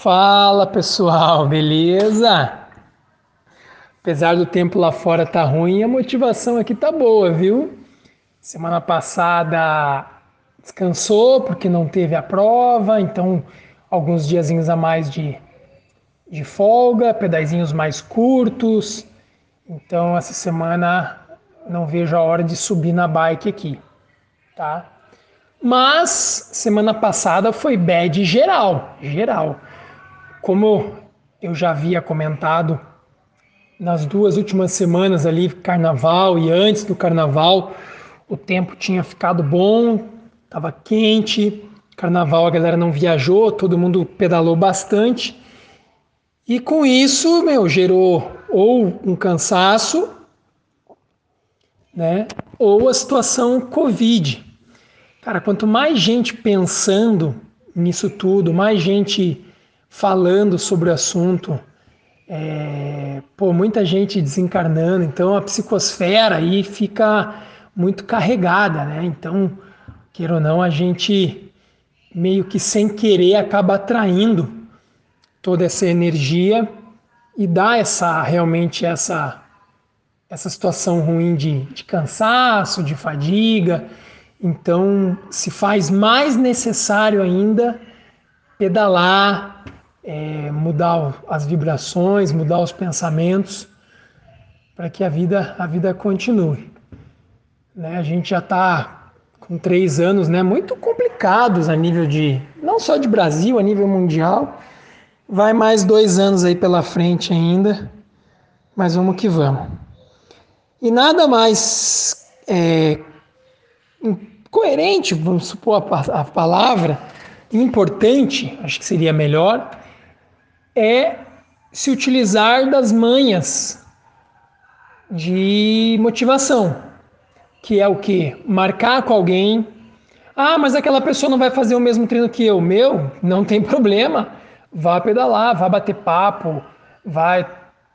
Fala pessoal, beleza? Apesar do tempo lá fora tá ruim, a motivação aqui tá boa, viu? Semana passada descansou porque não teve a prova, então alguns diazinhos a mais de folga, pedazinhos mais curtos. Então essa semana não vejo a hora de subir na bike aqui, tá? Mas semana passada foi bad geral, geral. Como eu já havia comentado nas duas últimas semanas ali, carnaval e antes do carnaval, o tempo tinha ficado bom, estava quente, carnaval a galera não viajou, todo mundo pedalou bastante. E com isso, gerou ou um cansaço, né, ou a situação Covid. Cara, quanto mais gente pensando nisso tudo, mais gente falando sobre o assunto, muita gente desencarnando, então a psicosfera aí fica muito carregada, né? Então, queira ou não, a gente meio que sem querer acaba atraindo toda essa energia e dá essa situação ruim de cansaço, de fadiga. Então, se faz mais necessário ainda pedalar, mudar as vibrações, mudar os pensamentos, para que a vida continue. Né? A gente já está com 3 anos, né, muito complicados a nível de, não só de Brasil, a nível mundial. Vai mais 2 anos aí pela frente ainda, mas vamos que vamos. E nada mais coerente, vamos supor a palavra, importante, acho que seria melhor, é se utilizar das manhas de motivação, que é o quê? Marcar com alguém. Ah, mas aquela pessoa não vai fazer o mesmo treino que eu. Meu, não tem problema. Vá pedalar, vá bater papo, vai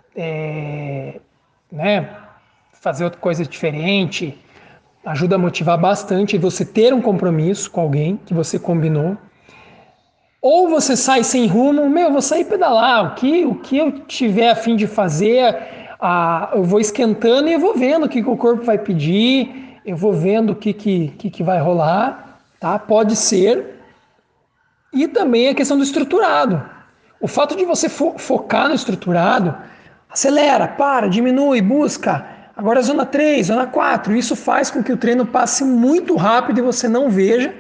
né, fazer outra coisa diferente. Ajuda a motivar bastante você ter um compromisso com alguém que você combinou. Ou você sai sem rumo, vou sair pedalar, o que eu tiver a fim de fazer, eu vou esquentando e eu vou vendo o que o corpo vai pedir, eu vou vendo o que vai rolar, tá? Pode ser. E também a questão do estruturado. O fato de você focar no estruturado, acelera, para, diminui, busca, agora zona 3, zona 4, isso faz com que o treino passe muito rápido e você não veja.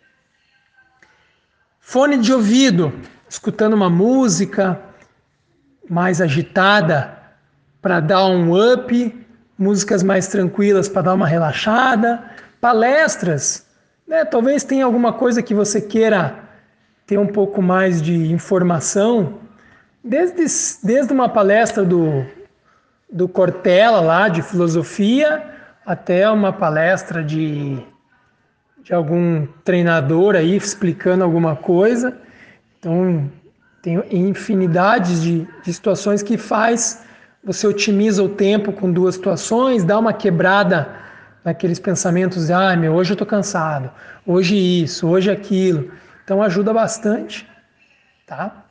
Fone de ouvido, escutando uma música mais agitada para dar um up, músicas mais tranquilas para dar uma relaxada, palestras, né? Talvez tenha alguma coisa que você queira ter um pouco mais de informação, desde uma palestra do Cortella lá de filosofia até uma palestra de algum treinador aí explicando alguma coisa. Então, tem infinidades de situações que você otimiza o tempo com duas situações, dá uma quebrada naqueles pensamentos, hoje eu estou cansado, hoje isso, hoje aquilo. Então, ajuda bastante, tá?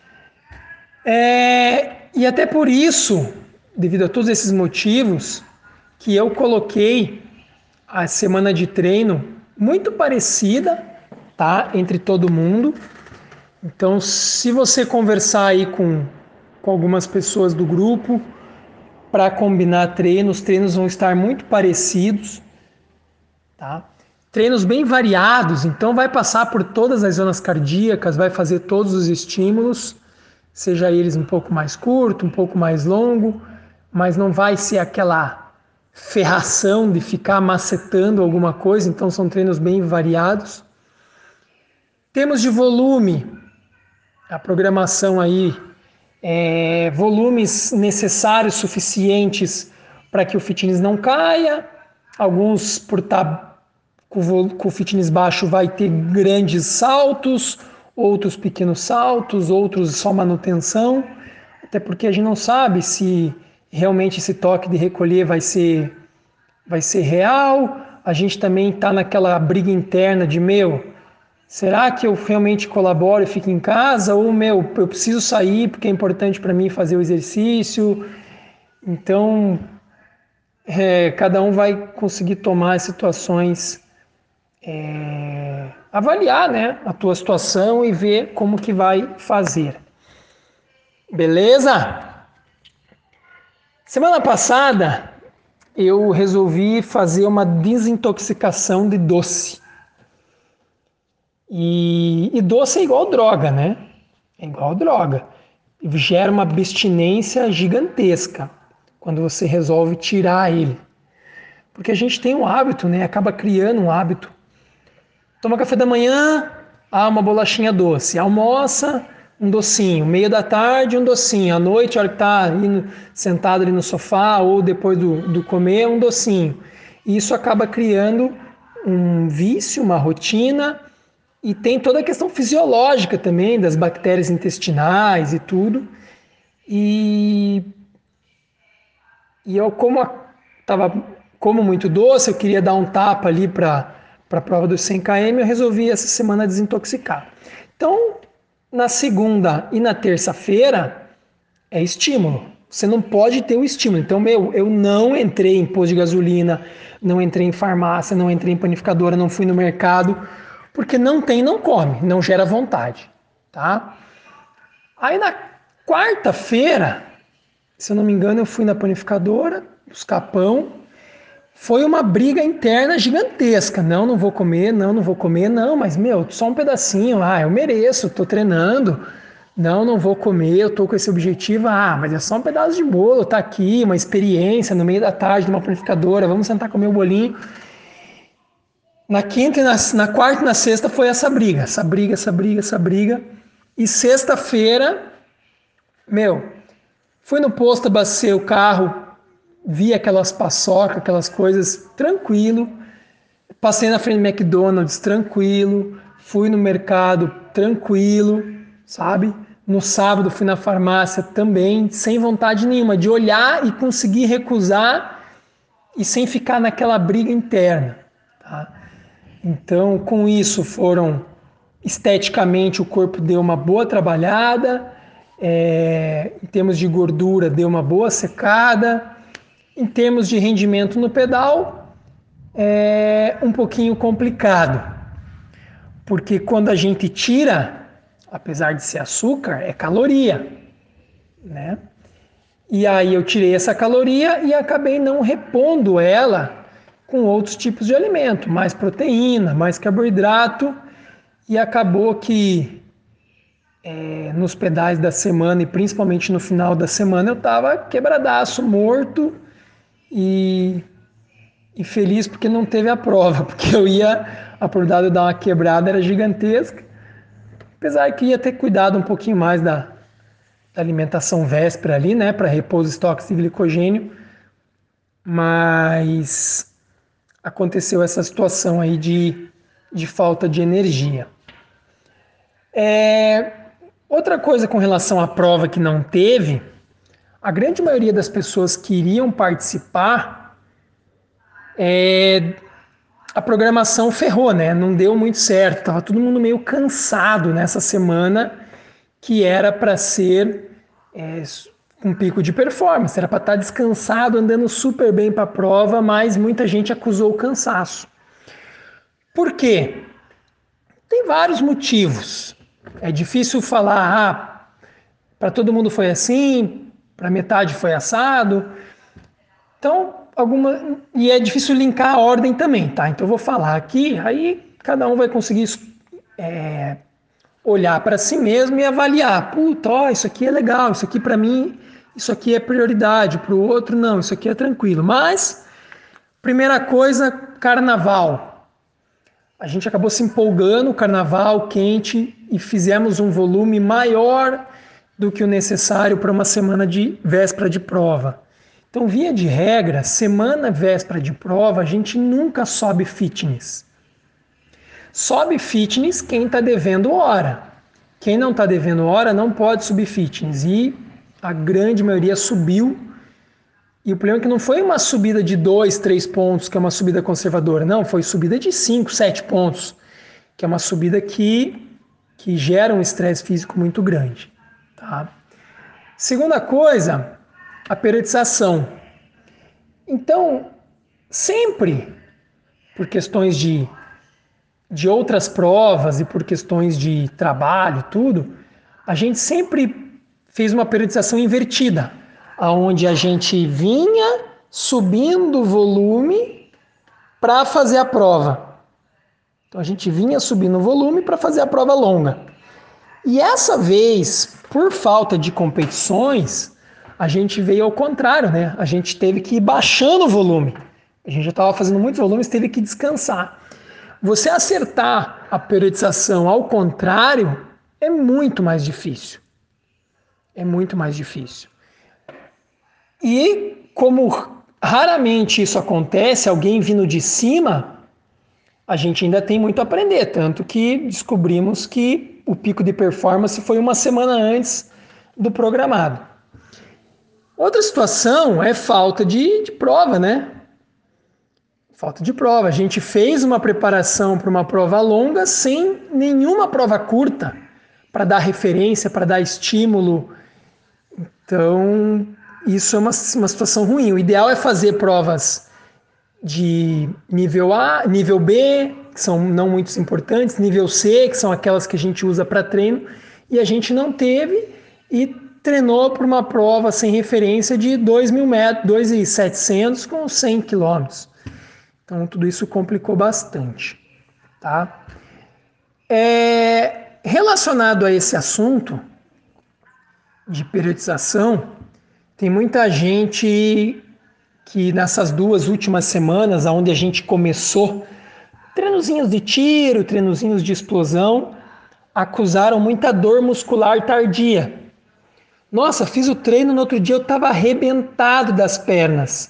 E até por isso, devido a todos esses motivos, que eu coloquei a semana de treino muito parecida, tá? Entre todo mundo. Então, se você conversar aí com algumas pessoas do grupo para combinar treinos, os treinos vão estar muito parecidos, tá? Treinos bem variados, então vai passar por todas as zonas cardíacas, vai fazer todos os estímulos, seja eles um pouco mais curto, um pouco mais longo, mas não vai ser aquela ferração de ficar macetando alguma coisa, então são treinos bem variados. Temos de volume, a programação aí, volumes necessários, suficientes para que o fitness não caia. Alguns, por estar com o fitness baixo, vai ter grandes saltos, outros pequenos saltos, outros só manutenção, até porque a gente não sabe se realmente esse toque de recolher vai ser real. A gente também está naquela briga interna de Será que eu realmente colaboro e fico em casa? Ou, eu preciso sair porque é importante para mim fazer o exercício? Então, cada um vai conseguir tomar as situações, avaliar, né, a tua situação e ver como que vai fazer. Beleza? Semana passada, eu resolvi fazer uma desintoxicação de doce. E doce é igual droga, né? É igual droga. Gera uma abstinência gigantesca quando você resolve tirar ele. Porque a gente tem um hábito, né? Acaba criando um hábito. Toma café da manhã, uma bolachinha doce. Almoça, um docinho. Meio da tarde, um docinho. À noite, a hora que está sentado ali no sofá ou depois do comer, um docinho. E isso acaba criando um vício, uma rotina. E tem toda a questão fisiológica também, das bactérias intestinais e tudo. E eu, como muito doce, eu queria dar um tapa ali para a prova dos 100 km, eu resolvi essa semana desintoxicar. Então, na segunda e na terça-feira, é estímulo. Você não pode ter o estímulo. Então, eu não entrei em posto de gasolina, não entrei em farmácia, não entrei em panificadora, não fui no mercado, porque não tem, não come, não gera vontade, tá? Aí na quarta-feira, se eu não me engano, eu fui na panificadora, buscar pão. Foi uma briga interna gigantesca. Não vou comer, não vou comer, não, mas só um pedacinho. Eu mereço, tô treinando. Não vou comer, eu tô com esse objetivo. Mas é só um pedaço de bolo, tá aqui, uma experiência no meio da tarde numa panificadora, vamos sentar comer o bolinho. Na quinta, na quarta e na sexta foi essa briga. E sexta-feira, fui no posto, abastei o carro, vi aquelas paçoca, aquelas coisas, tranquilo. Passei na frente do McDonald's, tranquilo. Fui no mercado, tranquilo, sabe? No sábado fui na farmácia também, sem vontade nenhuma, de olhar e conseguir recusar e sem ficar naquela briga interna, tá? Então, com isso esteticamente o corpo deu uma boa trabalhada, em termos de gordura deu uma boa secada, em termos de rendimento no pedal é um pouquinho complicado, porque quando a gente tira, apesar de ser açúcar, é caloria, né? E aí eu tirei essa caloria e acabei não repondo ela com outros tipos de alimento, mais proteína, mais carboidrato, e acabou que nos pedais da semana e principalmente no final da semana eu estava quebradaço, morto e feliz porque não teve a prova, porque a probabilidade de dar uma quebrada era gigantesca, apesar que ia ter cuidado um pouquinho mais da alimentação véspera ali, né, para repor os estoques de glicogênio, mas aconteceu essa situação aí de falta de energia. Outra coisa com relação à prova que não teve, a grande maioria das pessoas que iriam participar, a programação ferrou, né? Não deu muito certo, estava todo mundo meio cansado nessa semana, que era para ser um pico de performance, era para estar descansado, andando super bem para a prova, mas muita gente acusou o cansaço. Por quê? Tem vários motivos. É difícil falar, para todo mundo foi assim, para metade foi assado. Então, e é difícil linkar a ordem também, tá? Então eu vou falar aqui, aí cada um vai conseguir olhar para si mesmo e avaliar. Isso aqui é legal, isso aqui para mim, isso aqui é prioridade, para o outro não, isso aqui é tranquilo. Mas, primeira coisa, carnaval. A gente acabou se empolgando, carnaval quente, e fizemos um volume maior do que o necessário para uma semana de véspera de prova. Então, via de regra, semana véspera de prova, a gente nunca sobe fitness. Sobe fitness quem está devendo hora. Quem não está devendo hora não pode subir fitness. E a grande maioria subiu. E o problema é que não foi uma subida de 2, 3 pontos, que é uma subida conservadora. Não, foi subida de 5, 7 pontos. que é uma subida que gera um estresse físico muito grande. Tá? Segunda coisa, a periodização. Então, sempre, por questões de outras provas e por questões de trabalho, tudo, a gente sempre fez uma periodização invertida, onde a gente vinha subindo o volume para fazer a prova. Então a gente vinha subindo o volume para fazer a prova longa. E essa vez, por falta de competições, a gente veio ao contrário, né? A gente teve que ir baixando o volume. A gente já estava fazendo muitos volumes, teve que descansar. Você acertar a periodização ao contrário é muito mais difícil. É muito mais difícil. E como raramente isso acontece, alguém vindo de cima, a gente ainda tem muito a aprender. Tanto que descobrimos que o pico de performance foi uma semana antes do programado. Outra situação é falta de prova, né? Falta de prova. A gente fez uma preparação para uma prova longa sem nenhuma prova curta para dar referência, para dar estímulo. Então, isso é uma situação ruim. O ideal é fazer provas de nível A, nível B, que são não muito importantes, nível C, que são aquelas que a gente usa para treino, e a gente não teve e treinou para uma prova sem referência de 2.000 metros, 2.700 com 100 quilômetros. Então, tudo isso complicou bastante. Tá? Relacionado a esse assunto de periodização, tem muita gente que nessas 2 últimas semanas, onde a gente começou treinozinhos de tiro, treinozinhos de explosão, acusaram muita dor muscular tardia. Nossa, fiz o treino, no outro dia eu estava arrebentado das pernas.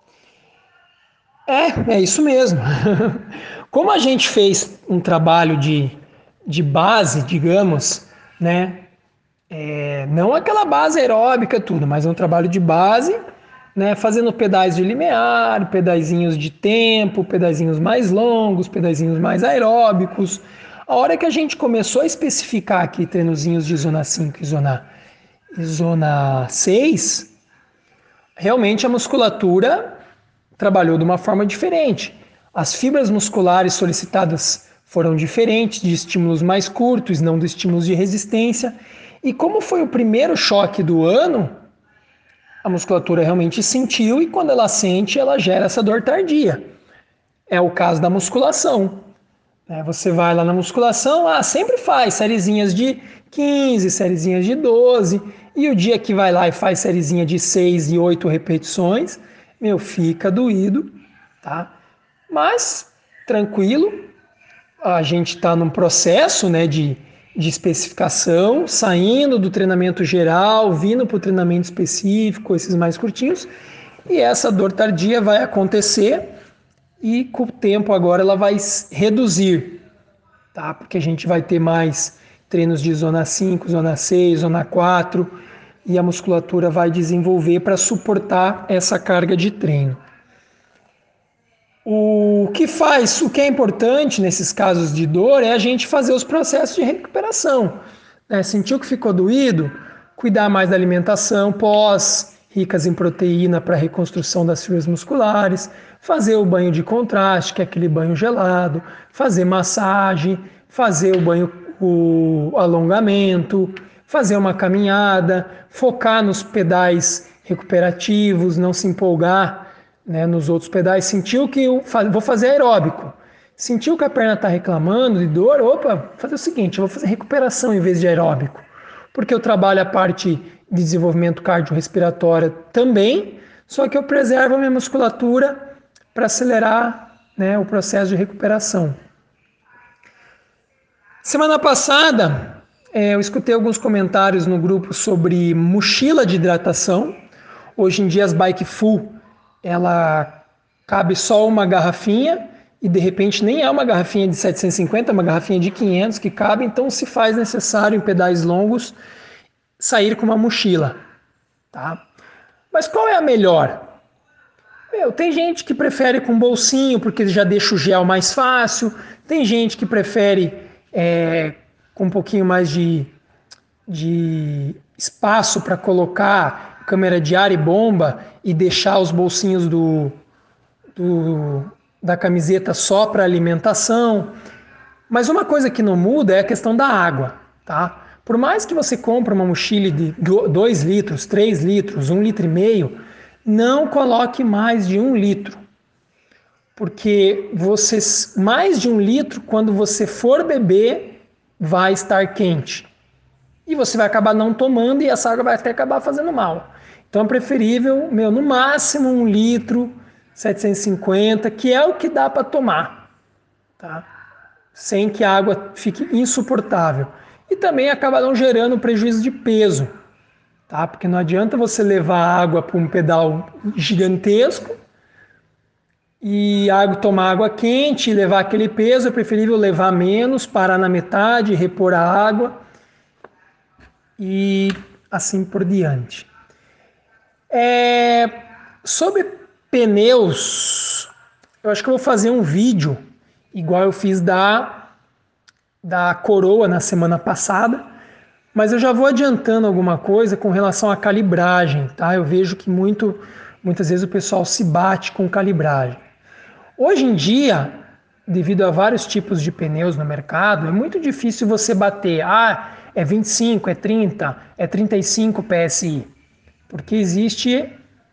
É isso mesmo. Como a gente fez um trabalho de base, digamos, né? Não aquela base aeróbica, tudo, mas um trabalho de base, né? Fazendo pedais de limiar, pedazinhos de tempo, pedazinhos mais longos, pedazinhos mais aeróbicos. A hora que a gente começou a especificar aqui treinozinhos de zona 5 e zona 6, realmente a musculatura trabalhou de uma forma diferente. As fibras musculares solicitadas foram diferentes, de estímulos mais curtos, não de estímulos de resistência. E como foi o primeiro choque do ano, a musculatura realmente sentiu e quando ela sente, ela gera essa dor tardia. É o caso da musculação. Você vai lá na musculação, sempre faz sériezinhas de 15, sériezinhas de 12, e o dia que vai lá e faz sériezinha de 6 e 8 repetições, fica doído, tá? Mas, tranquilo, a gente está num processo, né, de especificação, saindo do treinamento geral, vindo para o treinamento específico, esses mais curtinhos, e essa dor tardia vai acontecer e com o tempo agora ela vai reduzir, tá? Porque a gente vai ter mais treinos de zona 5, zona 6, zona 4, e a musculatura vai desenvolver para suportar essa carga de treino. O que é importante nesses casos de dor é a gente fazer os processos de recuperação. Sentiu que ficou doído? Cuidar mais da alimentação ricas em proteína para a reconstrução das fibras musculares, fazer o banho de contraste, que é aquele banho gelado, fazer massagem, fazer o alongamento, fazer uma caminhada, focar nos pedais recuperativos, não se empolgar, né, nos outros pedais. Sentiu que vou fazer aeróbico, sentiu que a perna está reclamando de dor, fazer o seguinte, eu vou fazer recuperação em vez de aeróbico, porque eu trabalho a parte de desenvolvimento cardiorrespiratório também, só que eu preservo a minha musculatura para acelerar, né, o processo de recuperação. Semana passada, eu escutei alguns comentários no grupo sobre mochila de hidratação. Hoje em dia as Bike Full, ela cabe só uma garrafinha e de repente nem é uma garrafinha de 750, é uma garrafinha de 500 que cabe, então se faz necessário em pedais longos sair com uma mochila, tá? Mas qual é a melhor? Tem gente que prefere com bolsinho, porque já deixa o gel mais fácil. Tem gente que prefere com um pouquinho mais de espaço para colocar câmera de ar e bomba e deixar os bolsinhos da camiseta só para alimentação. Mas uma coisa que não muda é a questão da água, tá? Por mais que você compre uma mochila de 2 litros, 3 litros, 1,5 litro, não coloque mais de 1 litro. Porque mais de 1 litro, quando você for beber, vai estar quente. E você vai acabar não tomando e essa água vai até acabar fazendo mal. Então é preferível, no máximo 1 litro, 750, que é o que dá para tomar, tá? Sem que a água fique insuportável. E também acaba não gerando prejuízo de peso, tá? Porque não adianta você levar água para um pedal gigantesco e tomar água quente e levar aquele peso. É preferível levar menos, parar na metade, repor a água e assim por diante. Sobre pneus, eu acho que eu vou fazer um vídeo igual eu fiz da Coroa na semana passada, mas eu já vou adiantando alguma coisa com relação à calibragem, tá? Eu vejo que muitas vezes o pessoal se bate com calibragem. Hoje em dia, devido a vários tipos de pneus no mercado, é muito difícil você bater, é 25, é 30, é 35 PSI, porque existe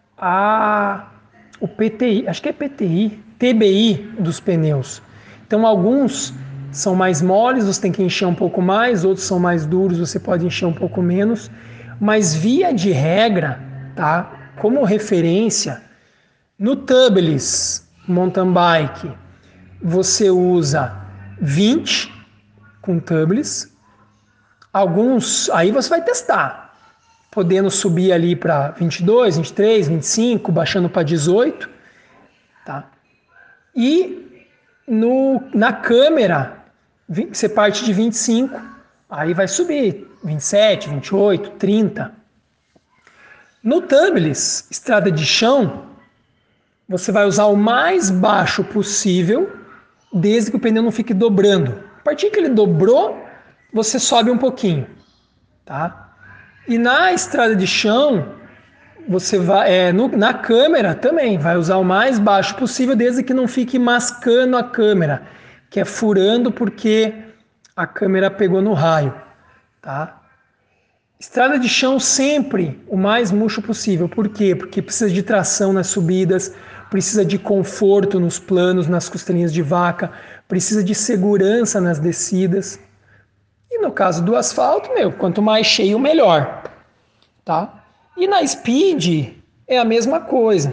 o PTI, acho que é PTI, TBI dos pneus. Então alguns são mais moles, você tem que encher um pouco mais, outros são mais duros, você pode encher um pouco menos, mas via de regra, tá? Como referência, no tubeless mountain bike, você usa 20 com tubeless, alguns, aí você vai testar, podendo subir ali para 22, 23, 25, baixando para 18, tá? E na câmera, você parte de 25, aí vai subir 27, 28, 30. No tubeless, estrada de chão, você vai usar o mais baixo possível, desde que o pneu não fique dobrando. A partir que ele dobrou, você sobe um pouquinho, tá? E na estrada de chão, você vai na câmera também, vai usar o mais baixo possível, desde que não fique mascando a câmera, que é furando porque a câmera pegou no raio, tá? Estrada de chão sempre o mais murcho possível. Por quê? Porque precisa de tração nas subidas, precisa de conforto nos planos, nas costelinhas de vaca, precisa de segurança nas descidas. E no caso do asfalto, quanto mais cheio, melhor, tá? E na Speed é a mesma coisa.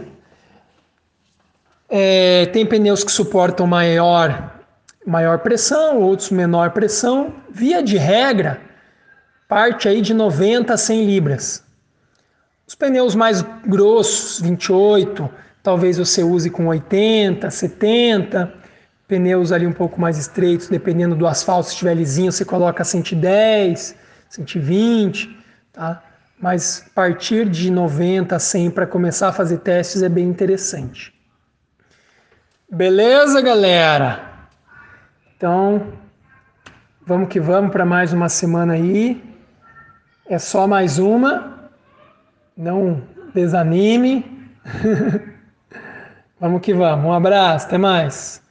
Tem pneus que suportam maior pressão, outros menor pressão. Via de regra, parte aí de 90 a 100 libras. Os pneus mais grossos, 28, talvez você use com 80, 70. Pneus ali um pouco mais estreitos, dependendo do asfalto, se estiver lisinho, você coloca 110, 120, tá? Mas a partir de 90 a 100 para começar a fazer testes é bem interessante. Beleza, galera? Então, vamos que vamos para mais uma semana aí. É só mais uma. Não desanime. Vamos que vamos. Um abraço, até mais.